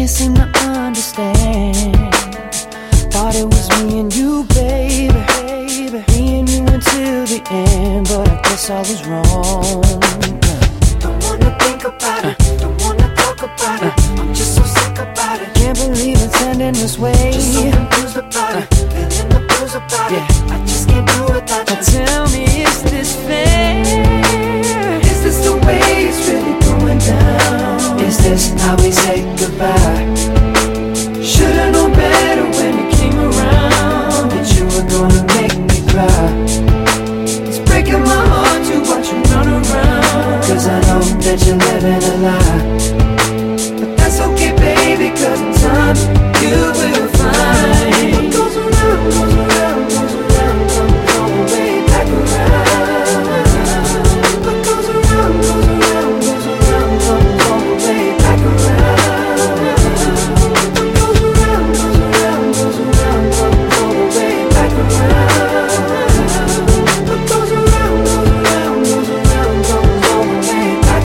can't seem to understand. Thought it was me and you, baby. Me and you until the end, but I guess I was wrong. Don't wanna think about it, don't wanna talk about it. I'm just so sick about it. Can't believe it's ending this way. Just so confused about it, feeling the blues about it. I just can't do without you. Tell me, is this fair? Is this the way it's really going down? Is this how we say goodbye? Should've known better when you came around, that you were gonna make me cry. It's breaking my heart to watch you run around, cause I know that you're living a lie. But that's okay, baby, cause in time you will